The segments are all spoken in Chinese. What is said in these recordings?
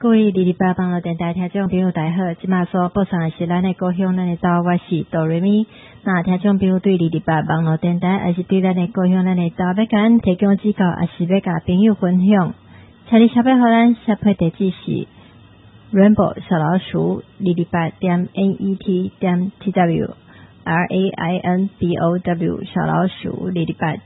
各位哩哩吧网络电台听众朋友大家好，即马所播送的是咱的故乡咱的岛，我是哆瑞咪。那听众朋友对哩哩吧网络电台还是对咱的故乡咱的岛要甲咱提供指教，还是要甲朋友分享，请你写俾互咱写配地址是 Rainbow 小老鼠哩哩吧.net.tw RAINBOW 小老鼠哩哩吧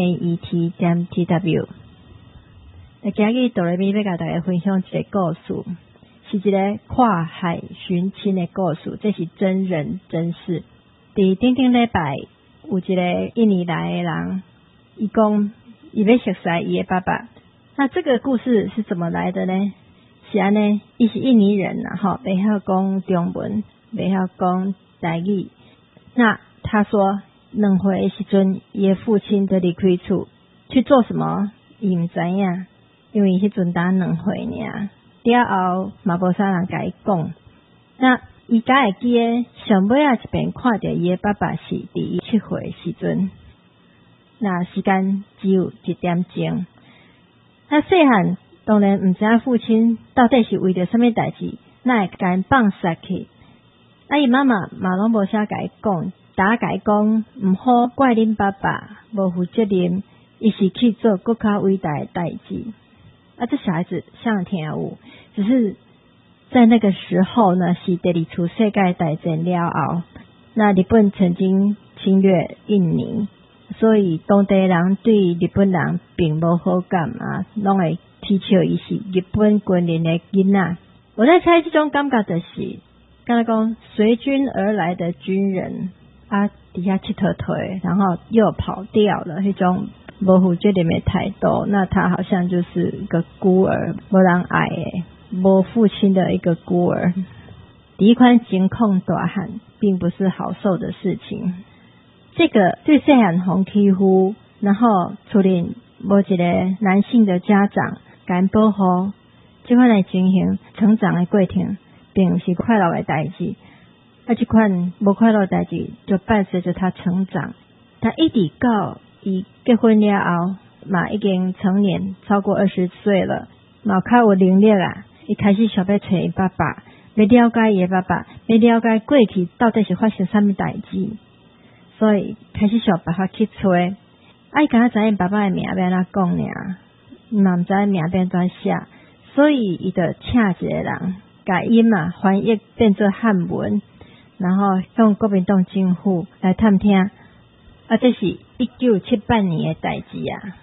.net.tw。今日哆来咪要甲大家分享一个故事，是一个跨海寻亲的故事，这是真人真事。伫顶顶礼拜有一个印尼来的人，伊讲伊要熟悉伊的爸爸。那这个故事是怎么来的呢？是安尼，伊是印尼人啦，袂晓讲中文，袂晓讲台语。那他说2岁的时阵，伊的父亲就离开厝去做什么，伊唔知影。因为迄阵打2岁尔，了后嘛无啥人甲伊讲。那伊敢会记得上尾一遍看到伊的爸爸是伫伊7岁的时阵，那时间只有1点钟。那细汉当然毋知影父亲到底是为着什么代志，那会甲伊放杀去。伊妈妈嘛拢无啥甲伊讲，大家甲伊讲毋好怪恁爸爸无负责任，伊是去做更较伟大的代志。这小孩子像听有，只是在那个时候呢，是第2次世界大战了后，那日本曾经侵略印尼，所以当地人对日本人并无好感啊，拢会踢笑伊是日本军人的囡仔。我在猜这种感觉就是，刚才讲随军而来的军人底下佚佗腿，然后又跑掉了，那种无负责任的态度，那他好像就是一个孤儿，无人爱的，无父亲的一个孤儿。第一款情况大汉并不是好受的事情。这个对细汉红欺负，然后处理无一个男性的家长敢保护，这款的情形成长的过程并不是快乐的代志。这款无快乐的代志就伴随着他成长。他一直到伊结婚了后，嘛已经成年，超过20岁了，嘛较有能力啊。伊开始想要找伊爸爸，要了解伊的爸爸，要了解过去到底是发生什么代志，所以开始想办法去找。伊敢知影爸爸的名要安怎讲尔，嘛毋知名要安怎写，所以伊就请一个人，甲伊嘛翻译变做汉文，然后向国民党政府来探听。这是1978年的代志啊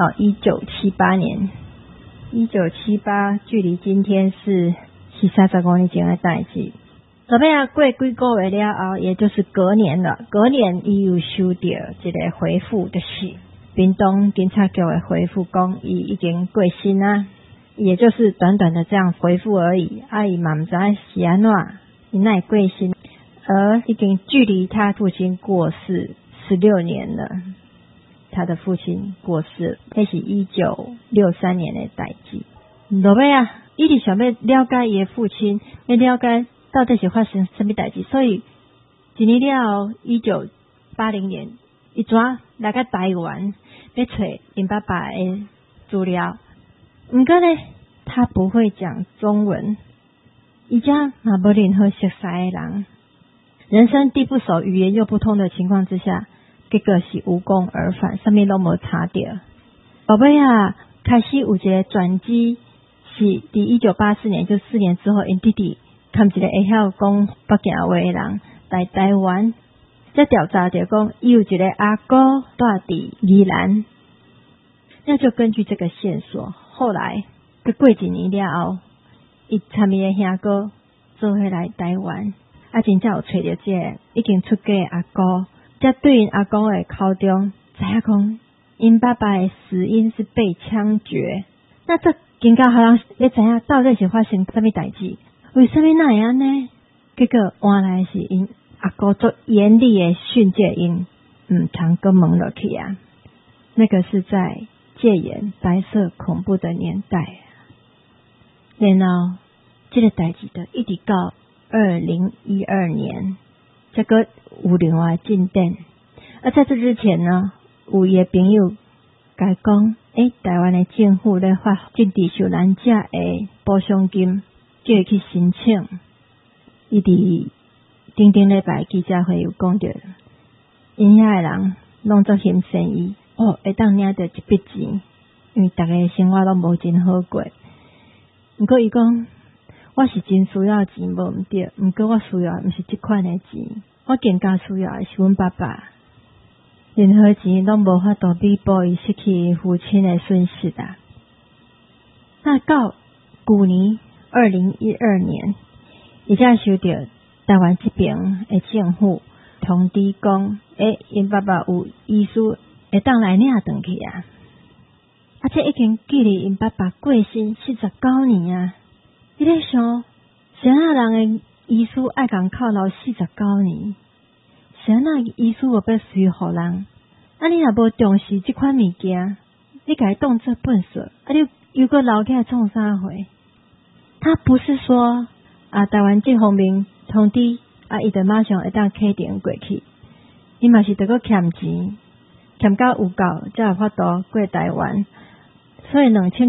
，1978年，1978距离今天是35年前的代志。后尾过几个月了后，也就是隔年了。隔年伊又收到一个回复，就是屏东警察局的回复，讲伊已经过身啊，也就是短短的这样回复而已。伊嘛毋知是安怎，伊哪会过身，而已经距离他父亲过世16年了，他的父亲过世，那是1963年的代志。落尾一直想要了解伊的父亲，要了解到底是发生什么代志，所以1年了后，1980年，伊怎来到台湾要找因爸爸的资料。不过呢，他不会讲中文，伊家嘛无任何熟悉的人。人生地不熟，语言又不通的情况之下，结果是无功而返，什么都没差到。后尾开始有一个转机，是伫1984年，就4年之后，因弟弟看一个会晓讲北京话的人来台湾，再调查就讲，伊有一个阿哥住伫宜兰，那就根据这个线索，后来过1年了后，伊参伊的兄哥做回来台湾。真正有找到这个已经出家的阿哥，才对因阿公的口中知影讲，因爸爸的死因是被枪决。那这更加互人要知影到底是发生什么代志，为什么那样呢？结果原来是因阿哥做严厉的训诫因，唔通搁蒙落去啊。那个是在戒严白色恐怖的年代，然后这个代志就一直到2012年，这个有另外进展。在这之前呢，有一个朋友甲讲，台湾的政府咧发禁止受难者的补偿金，叫伊去申请。伊伫顶顶礼拜记者会有讲着，因遐诶人拢做嫌生伊，会当领着一笔钱，因为逐个生活拢无真好过。毋过伊讲，我是真需要钱，无毋对，毋过我需要毋是即款诶钱，我更加需要诶是阮爸爸。任何钱拢无法度弥补伊失去父亲诶损失啊！那到旧年2012年，伊才收到台湾这边诶政府通知讲，因爸爸有遗书会当来领转去啊！这已经距离因爸爸过身49年啊！你咧想，谁啊人诶遗书爱共靠牢49年？谁啊遗书无要随互人？你若无重视这款物件，你甲伊当作粪扫，你又搁留起来创啥货？他不是说台湾这方面通知伊就马上会当启程过去，伊嘛是得搁欠钱，欠到有够才有法度过台湾。所以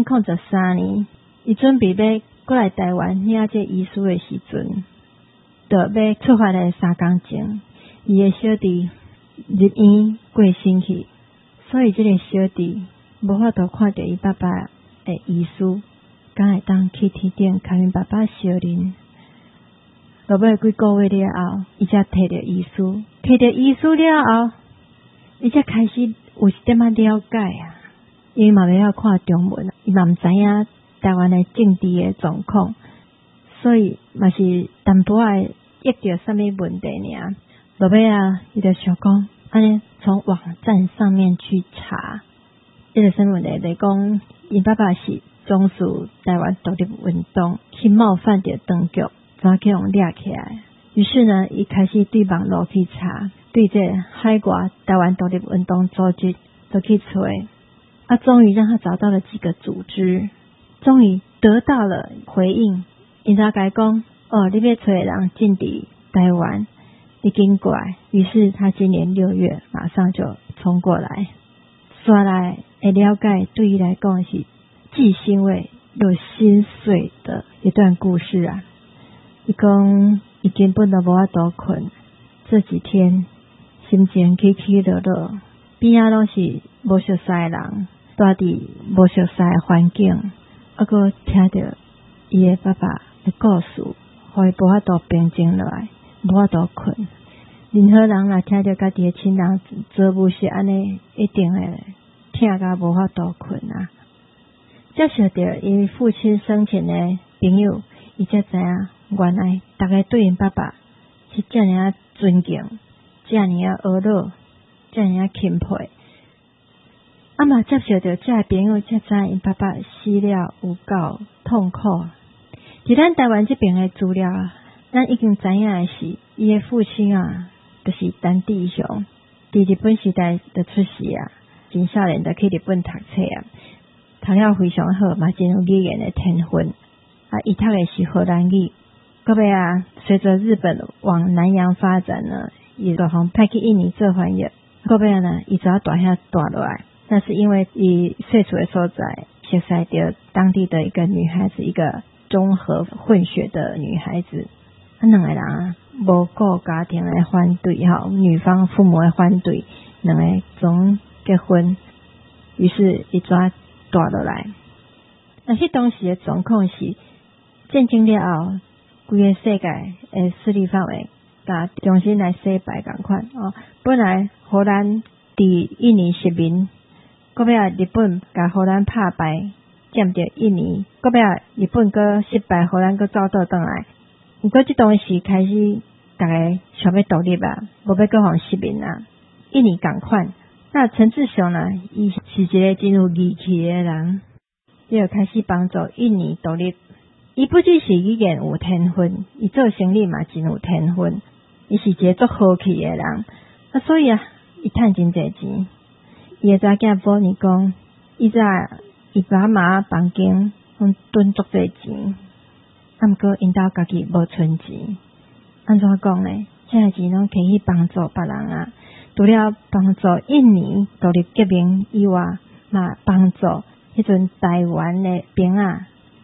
2013年，伊准备要过来台湾领这遗书的时阵，就要出发的3天前，伊的小弟入院过身去，所以这个小弟无法度看到伊爸爸的遗书，敢会当去天顶甲因爸爸相认。落尾几个月了后，伊才摕到遗书，摕到遗书了后，伊才开始有一点仔了解啊。因为嘛袂晓看中文，伊嘛毋知影台湾的政治的状况，所以嘛是淡薄仔遇到什么问题尔。落尾伊就想讲，安尼从网站上面去查，这个什么问题？就是讲，因爸爸是从事台湾独立运动，去冒犯到当局，怎去用抓起来？于是呢，伊开始对网络去查，对这海外台湾独立运动组织都去找。终于让他找到了几个组织，终于得到了回应。因才甲伊讲，你要找的人进伫台湾，你紧过来。于是他今年6月马上就冲过来，刷来会了解，对伊来讲是既欣慰又心碎的一段故事啊。伊讲伊根本都无法度困，这几天心情起起落落，边仔拢是无熟悉的人。住伫无熟悉的环境，搁听到伊的爸爸的故事，互伊无法度平静落来，无法度困。任何人若听到家己的亲人做母是安尼，一定会听甲无法度困啊！接受到因父亲生前的朋友，伊才知影，原来大家对因爸爸是这样尊敬，这样阿乐，这样钦佩。嘛接受到这朋友才知因爸爸死了有够痛苦。伫咱台湾这边的资料咱已经知影的是，伊的父亲就是陈志雄，伫日本时代就出世真少年就去日本读册读了非常好，嘛真有语言的天分伊读的是荷兰语。到尾随着日本往南洋发展呢，伊就互派去印尼做翻译。到尾伊就要大遐大落来。那是因为伊岁数的所在，熟悉到当地的一个女孩子，一个综合混血的女孩子，两个人无顾家庭的反对女方父母的反对，两个总结婚，于是伊抓大落来。但是当时的状况是，战争了后，规个世界的势力范围甲重新来洗牌同款本来荷兰伫印尼殖民。到尾日本甲荷兰拍败，占着印尼。到尾日本搁失败，荷兰搁走倒转来。不过这当时开始，大家想要独立无要搁互殖民印尼同款。那陈志雄呢，伊是一个真有义气的人，伊就开始帮助印尼独立。伊不只是语言有天分，伊做生意嘛真有天分。伊是一个足好气的人，所以伊趁真侪钱。伊的查囝保尼讲，伊爸妈房间囤足侪钱，毋过因兜家己无存钱，安怎讲呢？这些钱拢可以帮助别人除了帮助印尼独立革命以外，嘛帮助迄阵台湾的兵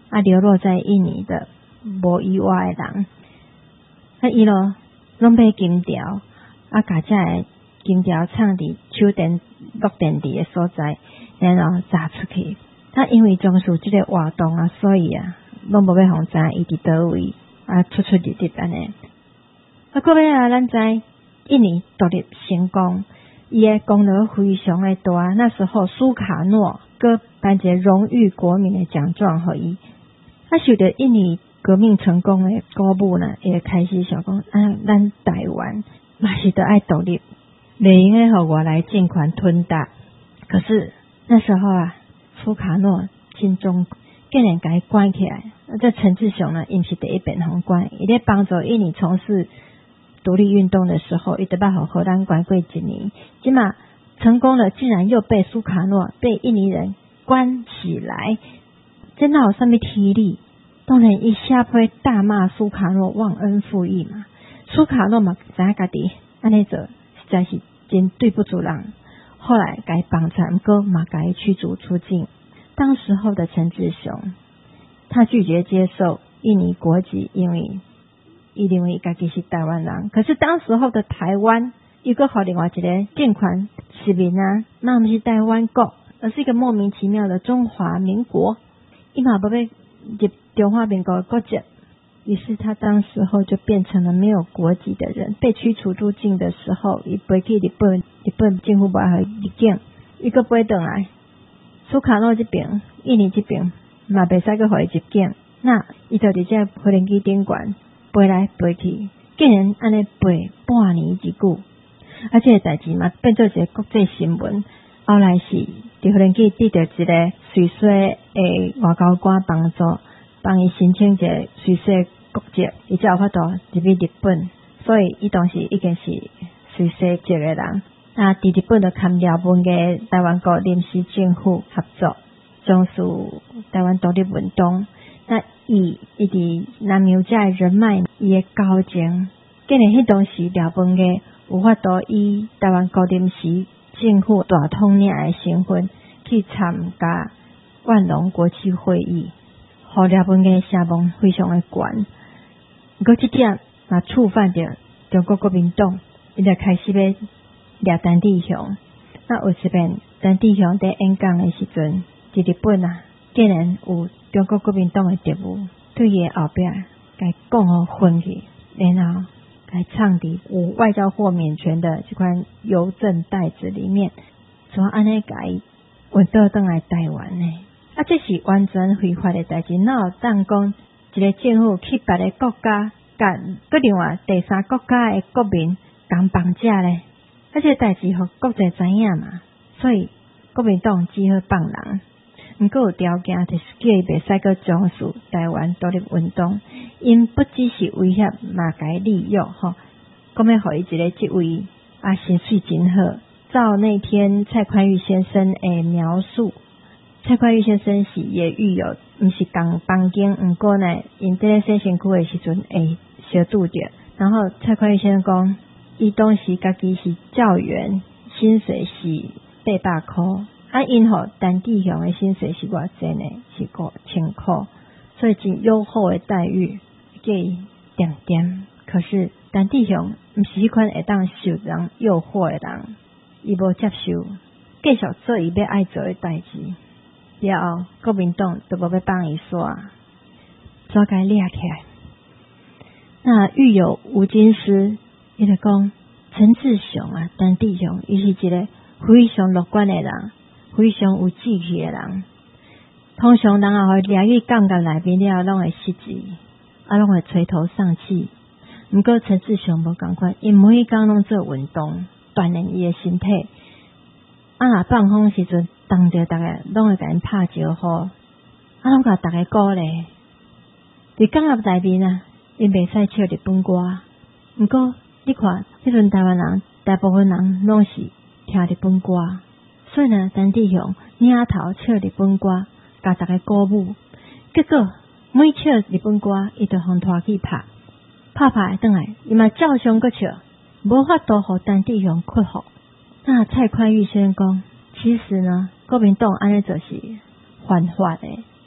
流落在印尼的无依外的人，伊咯拢买金条，甲这个金条藏伫手电落电池的所在，然后砸出去。因为从事这个活动所以拢无要互知伊伫倒位出入入安尼。过尾咱知印尼独立成功，伊的功劳非常的大。那时候苏卡诺搁颁一个荣誉国民的奖状给伊。受到印尼革命成功的鼓舞呢，会开始想讲咱台湾嘛是得爱独立，袂用的互外来政权吞大。可是那时候苏卡诺心中竟然给关起来。这陈志雄呢，伊不是第一遍互关，伊在帮助印尼从事独立运动的时候，伊得把荷兰关过一年，今嘛成功了，竟然又被苏卡诺被印尼人关起来。这哪有什么体力？当然一下会大骂苏卡诺忘恩负义嘛。苏卡诺嘛知影家己安尼做实在是真对不住人，后来该帮助哥嘛该驱逐出境。当时候的陈志雄，他拒绝接受印尼国籍，因为伊认为家己是台湾人。可是当时候的台湾，又搁互另外一个政权市民那不是台湾国，而是一个莫名其妙的中华民国。伊嘛无要入中华民国的国籍，于是他当时候就变成了没有国籍的人。被驱逐出境的时候，伊飞去日本政府不爱入境，伊搁飞回来。苏卡诺这边，印尼这边嘛袂使搁互伊入境，那伊就伫这飞行机顶悬飞来飞去，竟然安尼飞半年之久。这个代志嘛变做一个国际新闻。后来是伫飞行机得到一个瑞士的外交官帮助，帮伊申请一个瑞士国籍，伊才有法度入去日本。所以伊当时已经是瑞士籍的人。伫日本就参廖文嘅台湾国临时政府合作，从事台湾独立运动。伊伫南洋这的人脉，伊的交情，竟然迄当时廖文嘅有法度以台湾国临时政府大统领的身份去参加万隆国际会议，互廖文嘅声望非常的高。不过这点也触犯到中国国民党，伊就开始要抓陈志雄。有一遍陈志雄在演讲的时阵，在日本竟然有中国国民党的职务对伊后边该讲互分去，然后该藏伫有外交豁免权的这款邮政袋子里面，怎安尼该运倒转来台湾呢？这是完全非法的代志。哪有当讲一个政府去别个国家，甲另外第三国家的国民共绑架呢？这个代志互国际知影嘛，所以国民党只好放人。不过有条件，就是叫伊袂使搁从事台湾独立运动，因不只是威胁，嘛该利用讲要互伊一个职位薪水真好。照那天蔡宽裕先生的描述，蔡宽裕先生是也狱友，不是共房间，不过呢，因在洗身躯的时阵会小拄着。然后蔡宽裕先生讲，伊当时家己是教员，薪水是800块。因陈志雄的薪水是偌济呢？是5000块，所以真优厚的待遇，叫伊点点。可是陈志雄不是迄款会当受人诱惑的人，伊无接受，继续做伊要爱做的代志。了后，国民党都无要帮伊抓该抓起来。那狱友吴金师，伊就讲陈志雄陈志雄，伊是一个非常乐观的人。非常有志气的人，通常人互抓去监狱内面了，拢会失志，拢会垂头丧气。不过陈志雄无同款，因每天拢做运动，锻炼伊的身体。若放风时阵，当着大家拢会甲因拍招呼，拢甲大家鼓励。伫监狱内面因袂使唱日本歌。不过你看，迄阵台湾人大部分人拢是听日本歌。所以呢，陈志雄领头唱日本歌，甲大家鼓舞。结果每唱日本歌，伊就互拖去拍转来，伊嘛照常搁唱，无法度互陈志雄屈服。那蔡宽裕先生讲，其实呢，国民党安尼就是犯法的，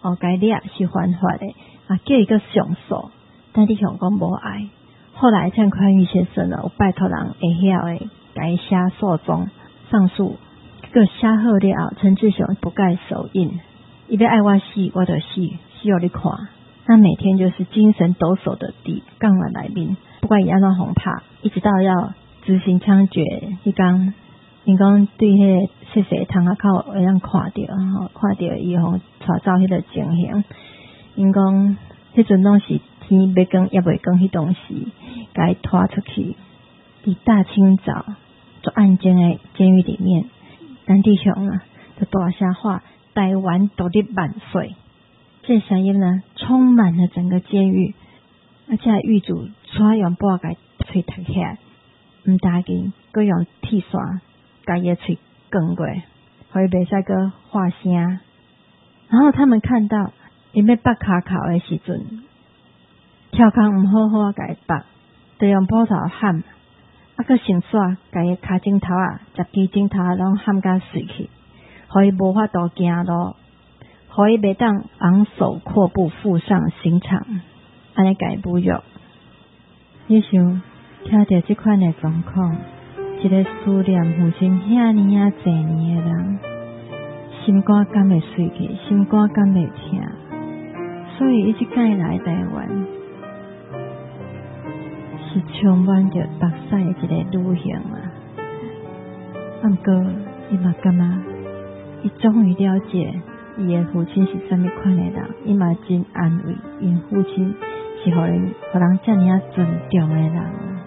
该掠是犯法的，叫伊个上诉，但弟兄讲无爱。后来陈宽裕先生呢，有拜托人会晓的，改写诉状上诉，个写好了后，陈志雄不盖手印，伊要爱我死，我就死，死互你看。那每天就是精神抖擞的抵杠完来宾，不管伊安怎轰怕，一直到要执行枪决迄天，因讲对迄个细细窗仔口会当看到，看到伊互带走迄个情形，因讲迄阵拢是天要光也未光迄当时，甲伊拖出去，伫大清早做安静的监狱里面，陈弟兄啊，就大声话台湾独立万岁。这声音呢，充满了整个监狱，而且狱主抓用布甲吹脱起来，唔打紧，佮用铁刷甲伊吹卷过，互伊袂使佮发声。然后他们看到伊要拔骹口的时阵，跳空唔好好甲伊拔，就用布头喊，佮绳索甲伊骹指头10支指头拢喊甲碎去，互伊无法度行路。互伊袂当昂首阔步赴上刑场，安尼甲伊侮辱。你想听到这款的状况，一个思念父亲遐尼啊侪年的人，心肝敢会碎去，心肝敢会疼。所以伊即届来台湾，是充满着目屎的一个女性啊。不过伊嘛感觉，伊终于了解。伊的父亲是什么款的人，伊嘛真安慰，因父亲是互人这么尊重的人。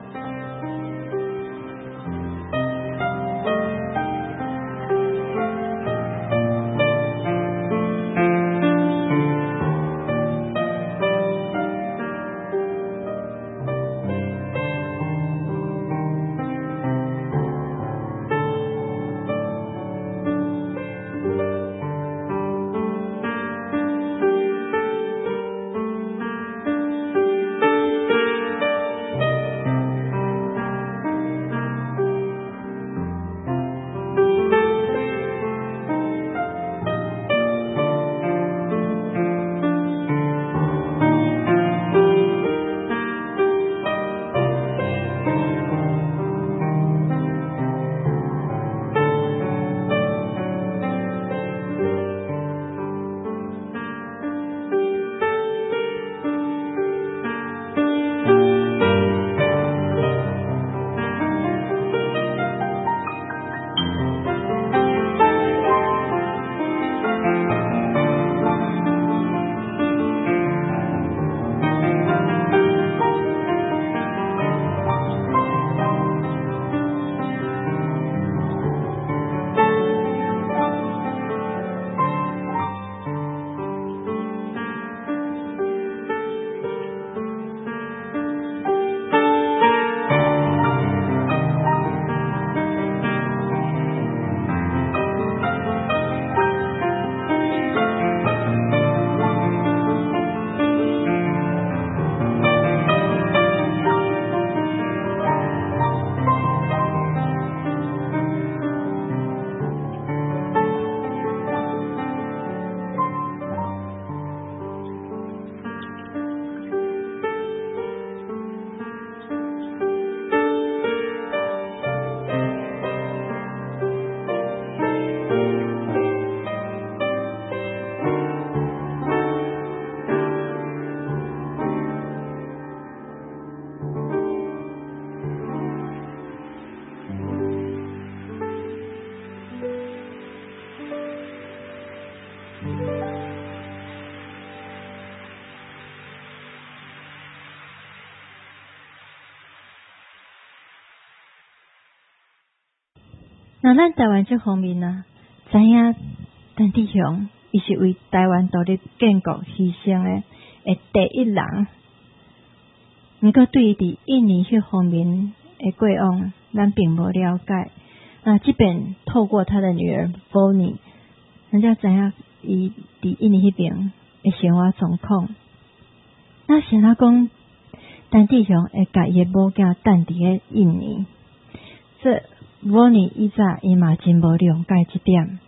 那咱台湾这方面呢，知影陈弟兄伊是为台湾独立建国牺牲的第一人。不过对于伫印尼迄方面的过往，咱并无了解。那即便透过他的女儿 Bonnie， 人家知影伊伫印尼迄边的生活状况。那想到讲，陈弟兄会甲伊的某囝等伫个印尼，这Bonnie伊早伊嘛真无了解这点，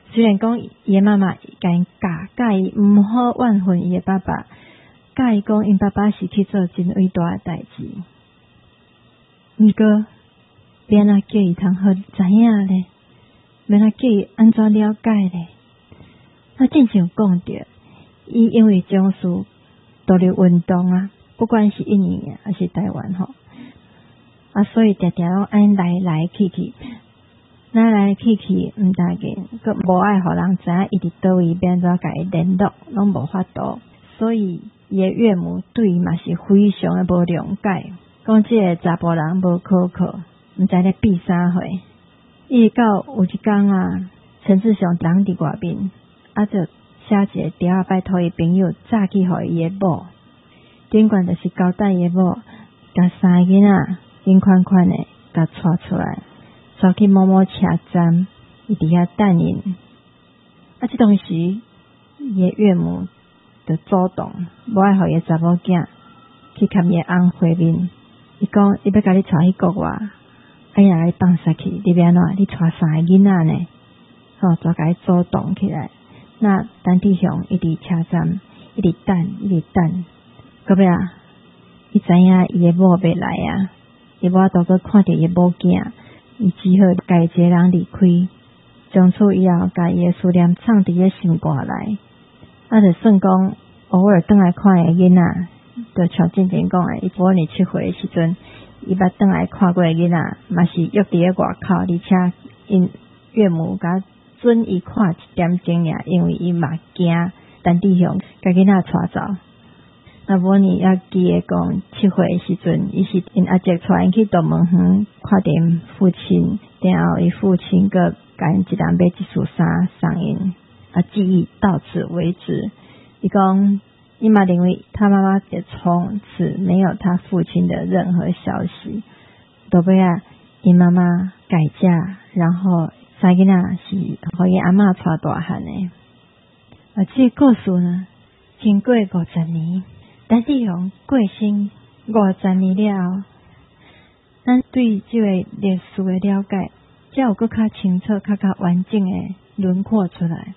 虽然讲伊的妈妈甲因教伊毋好怨恨伊的爸爸，教伊讲因爸爸是去做真伟大的代志，毋过要安怎叫伊通好知影咧？要安怎叫伊安怎了解咧？他正像讲着，伊因为从事独立运动啊，不管是印尼还是台湾吼，所以常常拢爱来去去，来去去，毋大紧，佮无爱互人知影伊伫倒位，变怎甲伊联络，拢无法度。所以伊的岳母对伊嘛是非常的无谅解，讲即个查甫人无考考，毋知咧比啥货。一直到有一天啊，陈志雄人伫外面，就写一个条拜托伊朋友早去互伊的某，尽管就是交代伊的某，甲三个囡仔紧款款的甲带出来，带去某某车站，伊伫遐等因。这当时伊的岳母就主动无爱互伊的查某囝去甲伊的翁会面，伊讲伊要甲你带去国外，伊若甲你放杀去，你要安怎？你带三个囡仔呢？就甲伊主动起来。那陈志雄一直车站，一直等，到尾啊，伊知影伊的某要来啊，伊无都阁看到伊某囝，伊只好家一个人离开。从此以后，甲伊的思念藏伫个心肝内。就算讲偶尔转来看的囡仔，就像正讲的，伊5年7岁的时阵，伊捌转来看过的囡仔，嘛是约伫个外口，而且因岳母甲准伊看一点钟尔，因为伊嘛惊陈志雄甲囡仔带走。那5年还记得讲7岁的时阵，伊是因阿姐带因去大门园看到因父亲，然后伊父亲个甲因一人买一束衫送因，记忆到此为止。伊讲伊嘛认为他妈妈也从此没有他父亲的任何消息。到尾啊，因妈妈改嫁，然后三个囡仔是互伊阿嬷带大汉的。这个故事呢，经过50年，陈志雄过身50年了后，咱对这个历史的了解，才有更较清楚、较完整的轮廓出来。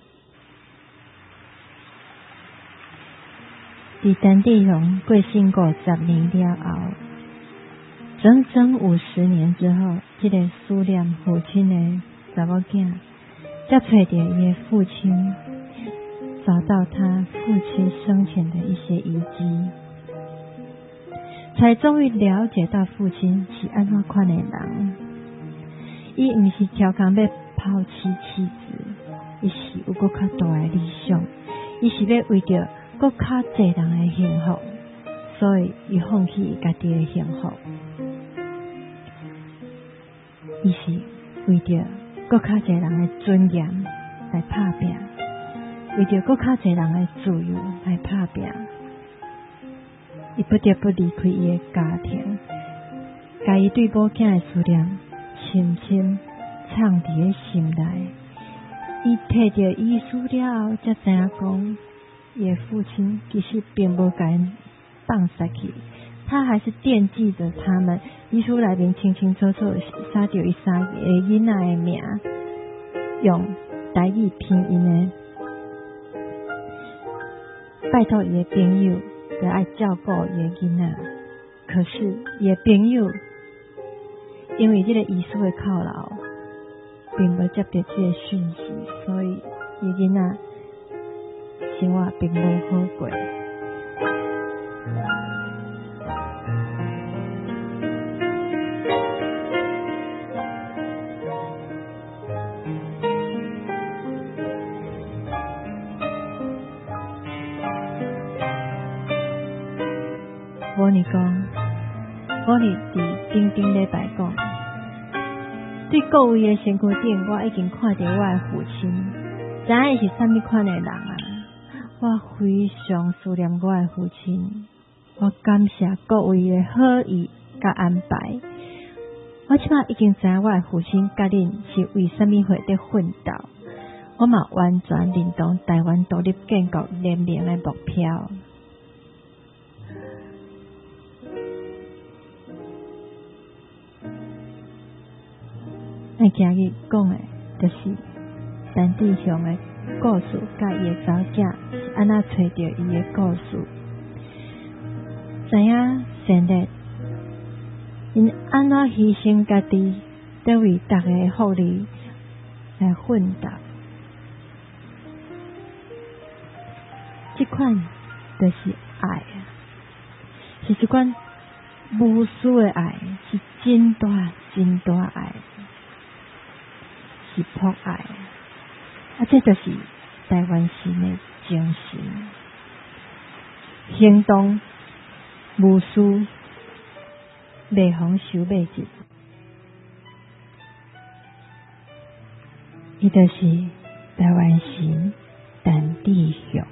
伫陈志雄过身50年了后，整整50年之后，这个思念父亲的查某囝，才找到伊的父亲，找到他父亲生前的一些遗迹，才终于了解到父亲是安怎款的人。伊毋是超工要抛弃妻子，伊是有更较大的理想，伊是要为着更较侪人的幸福，所以伊放弃家己的幸福。伊是为着更较侪人的尊严来打拼，为着更较侪人的自由来打拼。伊不得不离开伊的家庭，把伊对某囝的思念深深藏伫个心内。伊摕着遗书了后，才知影讲，伊的父亲其实并无甲因放杀去，他还是惦记着他们。遗书内面清清楚楚写着伊3个囡仔的名，用台语拼音的，拜托伊的朋友要爱照顾伊的囡仔。可是伊的朋友因为这个遗书的犒劳，并无接到这个讯息，所以伊囡仔生活并无好过。我你讲，我你伫顶礼拜讲，对各位的身躯顶，我已经看到我的父亲，知影伊是啥物款的人啊！我非常思念我的父亲，我感谢各位的好意甲安排。我即马已经知影我的父亲甲恁是为啥物会伫奋斗，我嘛完全认同台湾独立建国联盟的目标。咱今日讲的就是陈志雄的故事，甲伊的查某囝是安怎找到伊的故事，知影先烈因安怎牺牲家己，得为大家的福利来奋斗。这款就是爱，是一款无私的爱，是真大真大爱，是博爱。这就是台湾神的精神，行动无私，袂妨受袂急。伊就是台湾神陈志雄。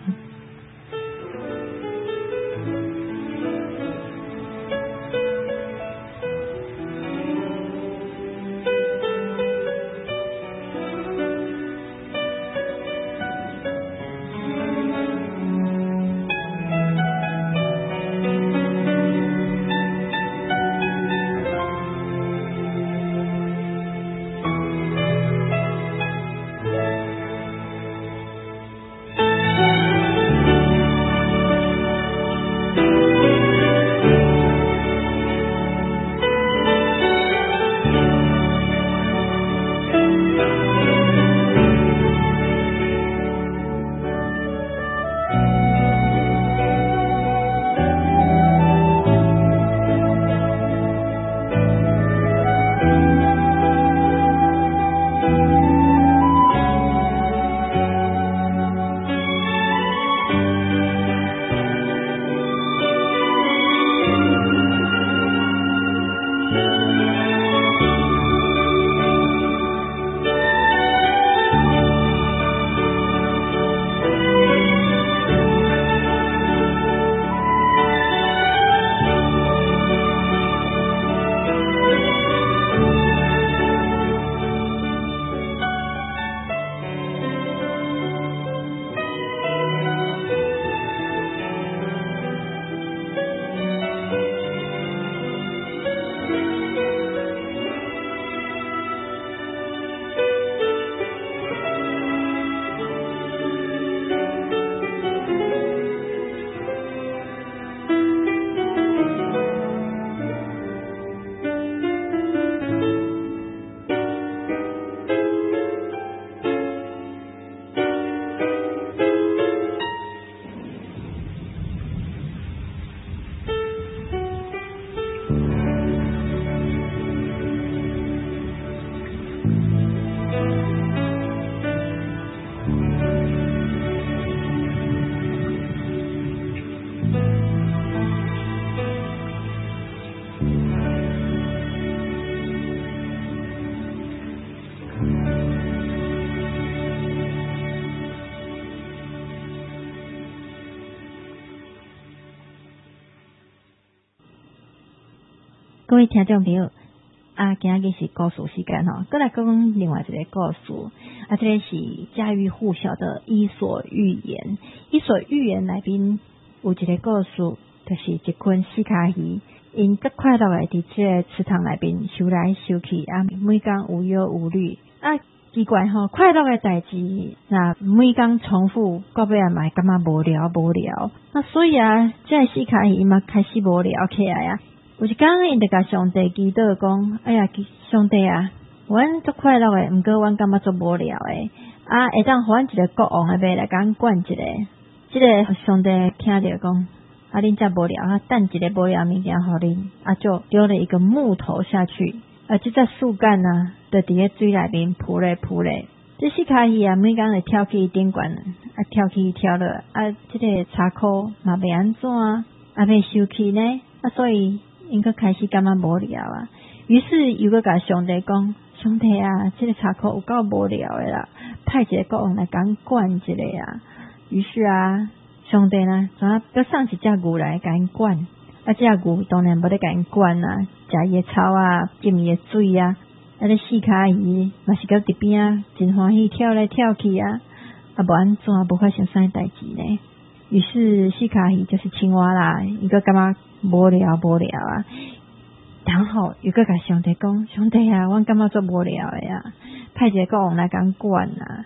各位听众朋友，今日是故事时间吼，再来讲另外一个故事。这个是家喻户晓的《伊索寓言》。《伊索寓言》内面有一个故事，就是一群四脚鱼，因足快乐的伫这个池塘内面游来游去，每天无忧无虑。奇怪吼，快乐的代志，那每天重复，到尾嘛感觉无聊。所以这个四脚鱼嘛开始无聊起来啊。有一天，因就甲上帝祈祷讲：哎呀，上帝啊，阮足快乐诶，毋过阮感觉足无聊诶。会当互阮一个国王诶马来甲阮管一个。即个上帝听着讲：恁遮无聊，等一个无聊物件互恁，就丢了一个木头下去。即只树干就伫咧水内面扑咧。这四脚鱼每天会跳去顶悬，跳去跳落，即个柴箍嘛袂安怎，袂收起呢？所以因个开始感觉无聊啊。于是又个甲上帝讲：上帝啊，这个柴箍有够无聊的啦，派一个国王来甲阮管一个啊。于是上帝呢，要送一只牛来甲阮管。这只牛当然无咧甲阮管食伊的草浸伊的水这四脚鱼嘛是伫边真欢喜跳来跳去无安怎无发生啥代志呢？于是四脚鱼就是青蛙啦，伊个感觉无聊然后又个甲上帝讲：上帝啊，阮感觉足无聊的派一个国王来甲阮管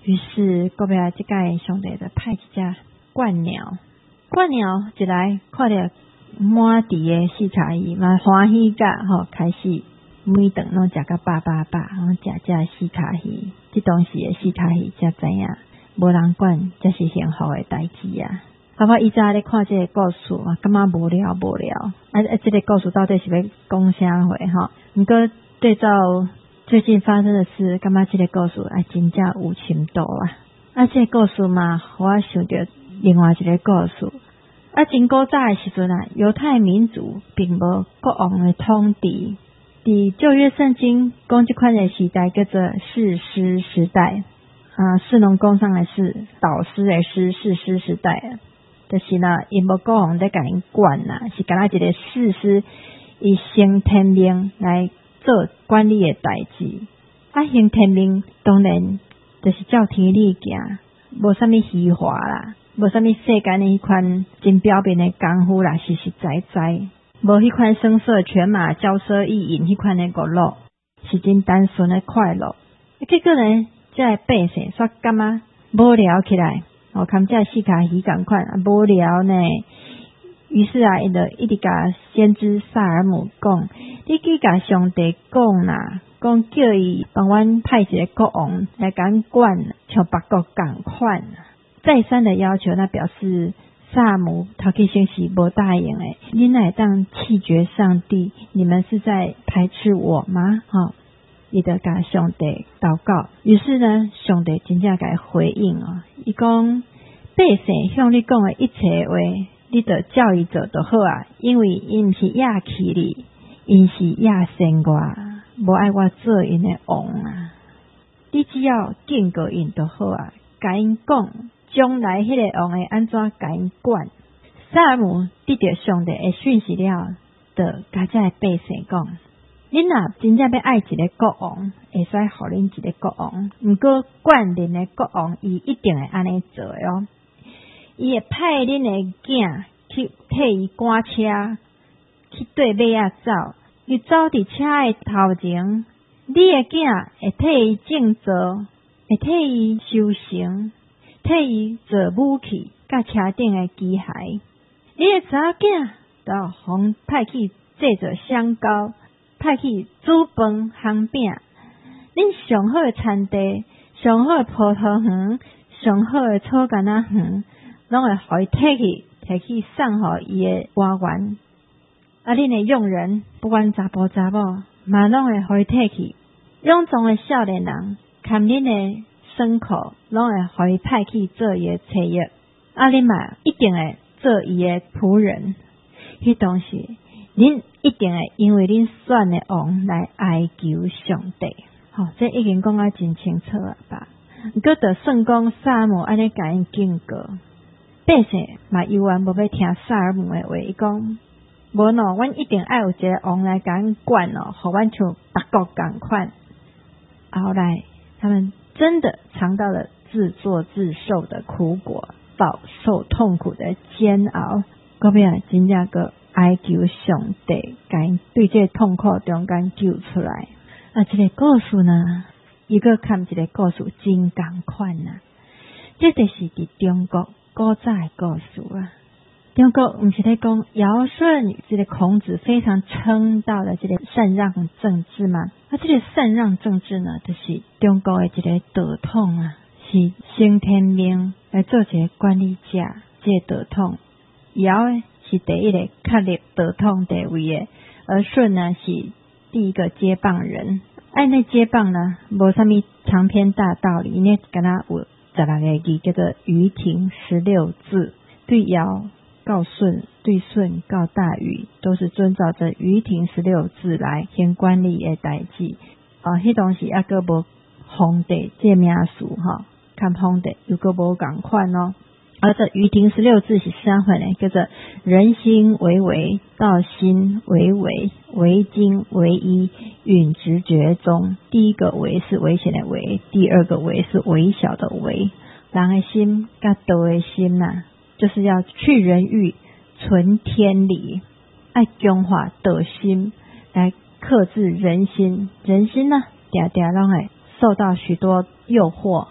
于是隔壁这个上帝就派一只鹳鸟一来看到满地的四叉鱼，嘛欢喜甲开始每顿拢食个饱，拢食四叉鱼。这当时的四叉鱼才知影，无人管才是幸福的代志啊！我以前咧看这个故事啊，感觉无聊。这个故事到底是要讲啥货哈？不过对照最近发生的事，感觉这个故事真正有深度啊！这个故事嘛，我想到另外一个故事。真古早的时阵犹太民族并无国王的统治。伫旧约圣经讲这款的时代叫做士师时代士农工商的士，导师的师，士师时代就是因无国王在甲因管是敢若一个士师以行天命来做管理的代志。行天命当然就是照天理行，无啥物虚华啦，无啥物世间的迄款真表面的功夫啦，实实在在。无迄款声色犬马骄奢逸淫迄款的娱乐，是真单纯的快乐。结果呢，这百姓煞感觉无聊起来，看这四脚鱼同款无聊呢。于是因就一直甲先知撒耳姆讲，你去甲上帝讲啦，讲叫伊帮阮派一个国王来甲阮管，像别国同款。再三的要求，那表示撒耳姆头起先是无答应的。你哪会当弃绝上帝？你们是在排斥我吗？伊就甲上帝祷告。于是呢，上帝真正甲伊回应伊讲百姓向你讲的一切话，你就照伊做就好啊，因为因毋是亚弃你，因是亚先我，无爱我做因的王啊。你只要敬过因就好啊，甲因讲将来迄个王会安怎甲因管。撒耳姆得到上帝的讯息了，就甲这百姓讲，恁若真正要爱一个国王，会使互恁一个国王，毋过管恁的国王伊一定会安尼做哦。伊会派恁的囝去替伊赶车，去对马走，伊走伫车的头前，你的囝会替伊种造，会替伊修绳，替伊做武器甲车顶的机械。你的查某囝就互派去制作香膏，派去煮饭烘饼。恁上好的田地，上好的葡萄园，上好的草柑仔园，拢会互伊摕去送互伊的官员。恁的佣人，不管查甫查某，嘛拢会互伊摕去。臃肿的少年人，看恁的牲口，拢会互伊派去做伊的车役。恁嘛一定会做伊的仆人。迄当时，恁一定会因为恁选的王来哀求上帝。这已经讲真清楚了吧？不过就算讲撒耳姆安尼甲因警告，百姓嘛犹原无要听撒耳姆的话。伊讲无喏，阮一定爱有一个王来甲阮管互阮像别国同款。后来他们真的尝到了自作自受的苦果，饱受痛苦的煎熬。到尾真正个哀求上帝，甲因对这痛苦中间救出来。这个故事呢，一个看一个故事真同款这就是伫中国古早的故事啊。中国不是在讲尧舜这个孔子非常称道的这个禅让政治吗？这个禅让政治呢，就是中国的一个道统是先天命来做一个管理者。这个道统，尧是第一个确立道统地位的，而舜呢是第一个接棒人。那接棒呢，无啥物长篇大道理，呢敢若有16个字，叫做于庭16字。对尧告舜，对舜告大禹，都是遵照着于庭16字来行管理的代志。迄当时还佫无皇帝这名词看皇帝又佫无共款这于庭16字是啥货呢？叫做人心为微，道心为微，为精为一，允直觉中。第一个微是危险的微，第二个微是微小的微。人的心甲道的心就是要去人欲，存天理，爱强化道心来克制人心。人心常常拢会受到许多诱惑，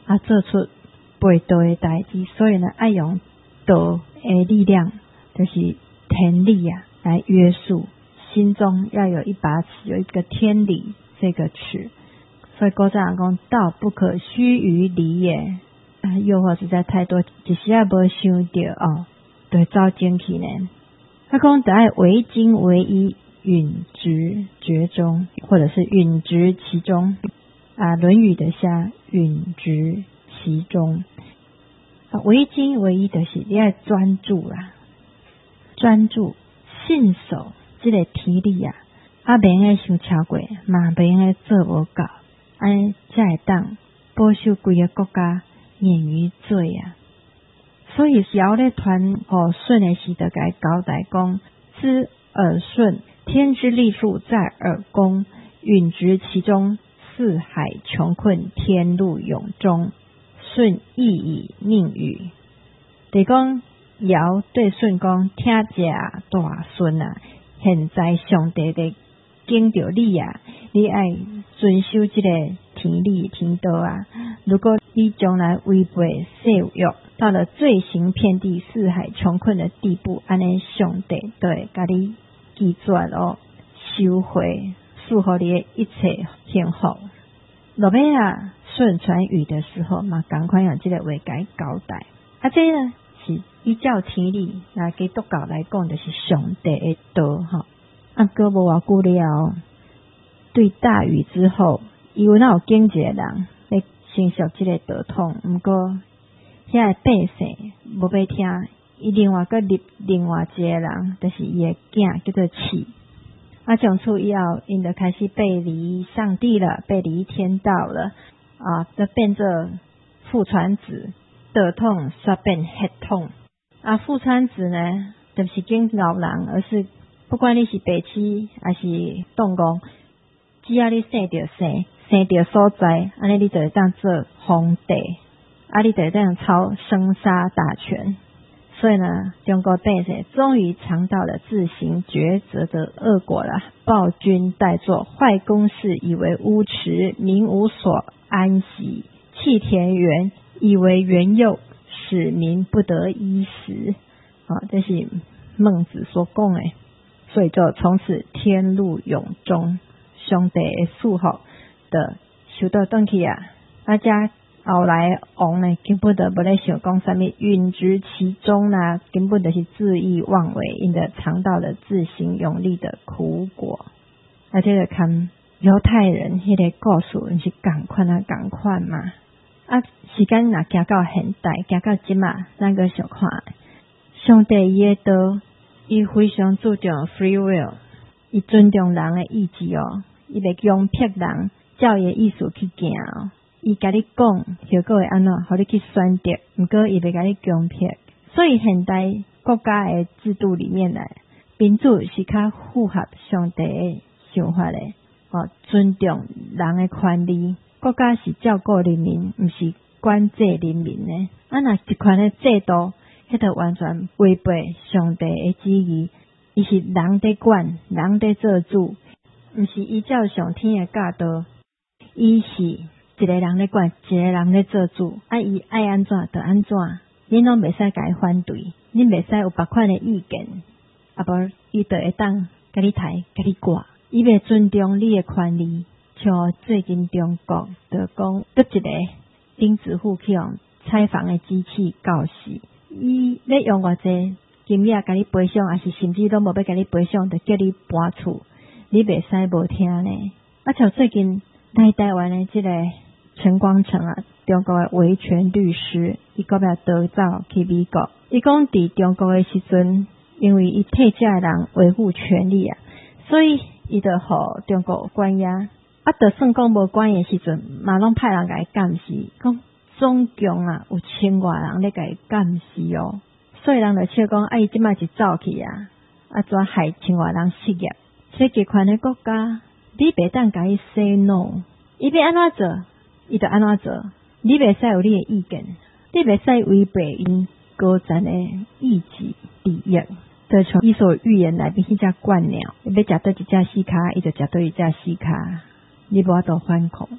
做出背道的代志，所以呢，爱用道的力量，就是天理来约束，心中要有一把尺，有一个天理这个尺。所以古早人讲道不可须臾离也，诱惑实在太多，一时也无想到就会走进去呢。他讲得爱为精为一，允直厥中，或者是允直其中。论语的下允直其中。为精为一就是你要专注啦，专注信守这个天理袂用想超过，嘛袂用做无够，安尼才会当保守规个国家免于罪所以尧咧传给舜的时，就甲伊交代讲：知耳顺，天之利处在耳恭，允直其中，四海穷困，天路永终。舜亦以命语。就讲尧对舜讲：听者大舜现在上帝在经着你你爱遵守这个天理天道如果你将来违背誓约，到了罪行遍地、四海穷困的地步，安尼上帝就会甲你记住收回束缚你的一切幸福。落尾舜传语的时候嘛，赶快用这个话甲伊交代。这呢是依照天理，基督教来讲就是上帝的道过无偌久了，对大禹之后，有经一个人来承受这个道统，不过遐百姓无要听，伊另外立另外一个人，就是伊的囝叫做启。从此以后，因就开始背离上帝了，背离天道了就变作父传子，道统煞变血统父传子呢，就是敬老人，而是不管你是白痴还是动工，只要你生到所在，安尼你就会当做皇帝你就会当操生杀大权。所以呢，中国百姓终于尝到了自行抉择的恶果了。暴君怠作，坏公事以为乌池，民无所安息；弃田园以为园囿，使民不得衣食。这是孟子所讲的。所以就从此天路永终，上帝的祝福的受到回去这后来王呢，根本就无咧想讲什么允直其中根本就是恣意妄为，因着尝到了自行永立的苦果。这个看犹太人迄个故事是同款嘛。时间若行到现代，行到即嘛，咱个想看上帝伊的道，伊非常注重 free will， 伊尊重人的意志伊袂强迫人照伊的意思去行伊甲你讲结果会安怎，互你去选择，不过伊袂甲你强迫。所以现代国家的制度里面民主是较符合上帝的想法的尊重人的权利。国家是照顾人民，不是管制人民的若一款的制度，迄就完全违背上帝的旨意。伊是人在管，人在做主，不是依照上天的教导，伊是一个人在管，一个人在做主伊爱安怎就安怎，恁拢袂使甲伊反对，恁袂使有别款的意见无伊就会当甲你抬甲你挂，伊袂尊重你的权利。像最近中国就讲得一个钉子户去用采访的机器告死，伊要用偌济金额甲你赔偿，还是甚至都无要甲你赔偿，就叫你搬厝，你袂使无听呢。像最近来台湾的这个陈光诚中国的维权律师，伊个要逃走去美国。伊讲伫中国的时阵，因为伊替这人维护权利所以伊就互中国关押。就算讲无关的时阵，嘛拢派人甲伊监视，讲总共有千外人咧甲伊监视所以人就笑讲伊即摆是走去怎害千外人失业？这极权的国家，你袂当甲伊 say no， 伊要安怎做，伊就安怎做，你袂使有你的意见，你袂使违背因高层的意志利益。就从伊所预言内面迄只鹳鸟，要食到一只死卡，伊就食到一只死卡。你无法度反抗，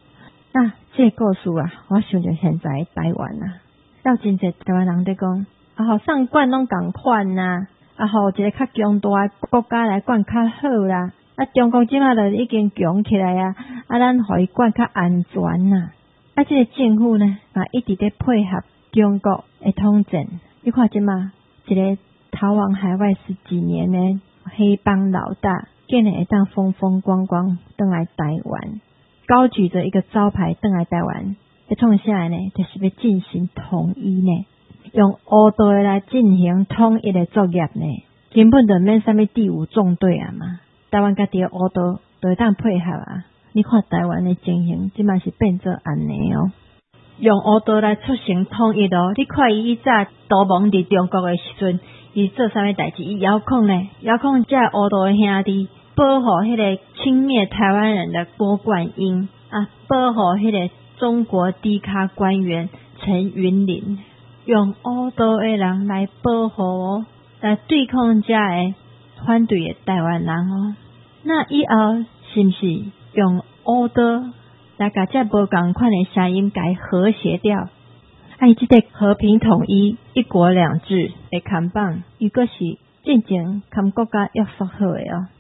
那这个故事啊，我想着现在台湾啊，要真侪台湾人在讲，上管拢共款呐，互一个较强大的国家来管较好啦。中国即马就已经强起来啊，咱互伊管较安全呐。这个政府呢，一直在配合中国的统战。你看即马一个逃亡海外10几年的黑帮老大，竟然会当风风光光登来台湾，高举着一个招牌登来台湾，要创啥呢？就是要进行统一呢，用乌道的来进行统一的作业呢，根本就免啥物第五纵队啊嘛。台湾家己的乌道就会当配合啊。你看台湾的情形，即摆是变做安尼哦，用乌道来促成统一哦。你看伊早逃亡伫中国的时阵，伊做啥物代志？伊遥控这乌道的兄弟，保护迄个轻蔑台湾人的郭冠英保护迄个中国低咖官员陈云林，用乌道的人来保护哦，来对抗这的反对的台湾人哦。那以后是不是用乌道来把这无同款的声音给和谐掉？这个和平统一、一国两制的看板，如果是真正跟国家约束好的哦。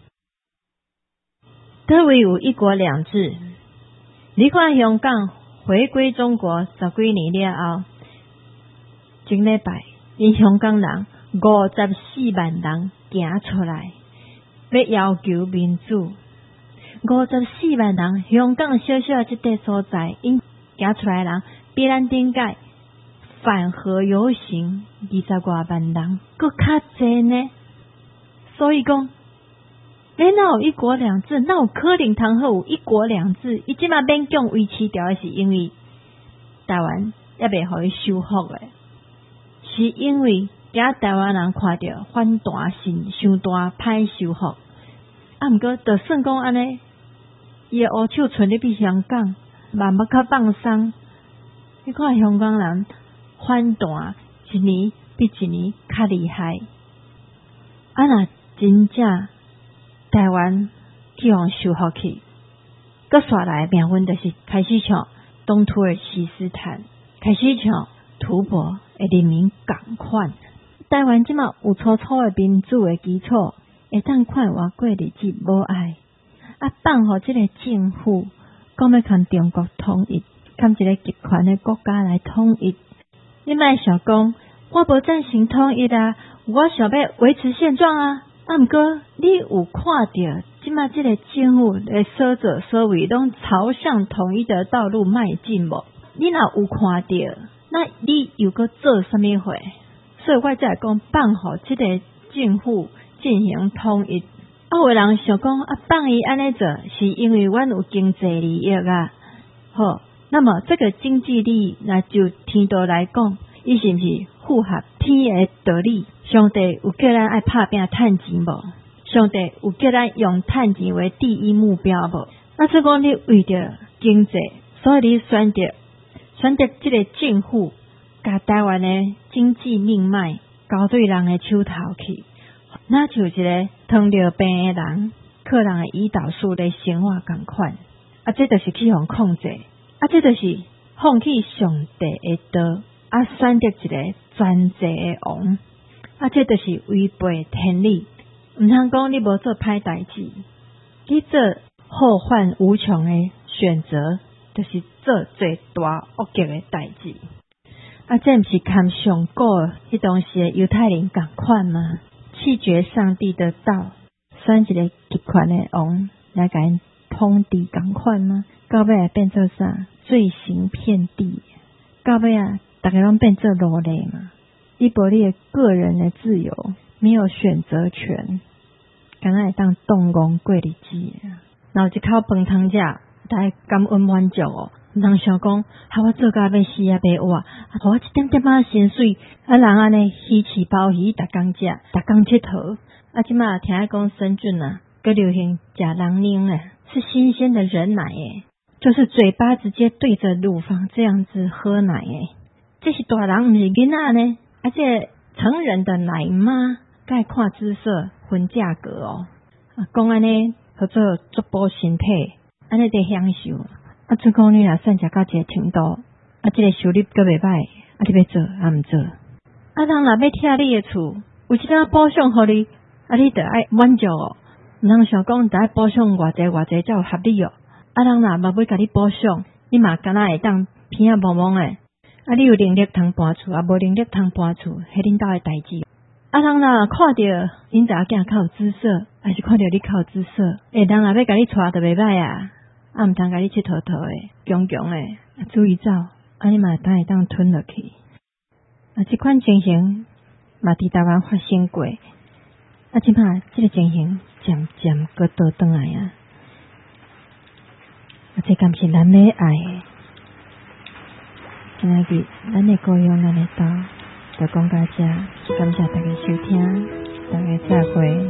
倒位有一国两制，你看香港回归中国10几年了后，前礼拜因香港人54万人行出来，要要求民主。54万人，香港小小这块所在，因行出来的人比咱顶届反核游行20多万人佫较侪呢。所以讲，哪有一国两制？哪有可能通好有一国两制？伊即马勉强维持掉的是因为台湾也未互伊收复的，是因为台湾人看到反大性伤大，歹收复。毋过就算讲安尼，伊的乌手存咧比香港慢慢较放松。你看香港人反大一年比一年较厉害。若真正台湾去互收复去，搁煞来命运就是开始像东土尔西斯坦，开始像吐蕃的人民共款。台湾即马有粗粗的民主的基础，会当看活过日子无碍。放互即个政府讲要跟中国统一，跟一个集权的国家来统一。你莫想讲，我无赞成统一啊，我想要维持现状啊。毋过你有看到即马即个政府的所作所为拢朝向统一的道路迈进无？你若有看到，那你又搁做啥物货？所以我才讲放互即个政府进行统一。有人想讲放伊安尼做，是因为阮有经济利益啊。好，那么这个经济利益，那就天道来讲，伊是不是符合天的道理？上帝有叫咱爱拍拼趁钱无？上帝有叫咱用趁钱为第一目标无？那是讲你为着经济，所以你选择这个政府，把台湾的经济命脉交对人的手头去。那就一个糖尿病的人，客人的胰岛素的生活共款，这就是去互控制，这就是放弃上帝的道，选择一个专制的王，这就是违背天理。唔通讲你无做歹代志，你做后患无穷的选择，就是做最大恶极的代志。这不是跟上古迄当时的犹太人共款吗？弃绝上帝的道，选一个集权的王来甲因统治共款吗？到尾变做啥？罪行遍地，到尾大家拢变做奴隶嘛？你无你的个人的自由，没有选择权，敢若会当动工过日子。然后一口饭通食，大家感恩满足哦。毋通想讲，我做甲要死也袂活，我一点点薪水，人安尼鱼翅鲍鱼，逐工食，逐工佚佗。即马听讲深圳佮流行食人奶是新鲜的人奶就是嘴巴直接对着乳房这样子喝奶这是大人毋是囡仔呢？这成人的奶妈，该看姿色分价格讲安尼，叫做足补身体，安尼得享受。 准讲你若算食到一个程度，这个收入阁袂歹，你要做毋做？人若要拆你的厝，有一个补偿互你，你着爱满足哦。毋通想讲着爱补偿偌济才有合理哦。人若无要甲你补偿，你嘛敢若会当偏懵懵诶。你有能力通搬厝，无能力通搬厝，迄恁兜诶代志。人若看着恁查囝较有姿色，还是看着你较有姿色，人若要甲你带着袂歹啊，毋通甲你佚佗诶，强诶，注意走，你嘛会当吞落去。这款情形嘛伫台湾发生过，即摆这个情形渐渐搁倒转来啊！这敢是咱要爱的。今日咱的故乡，咱的岛，就讲到这，感谢大家收听，大家再会。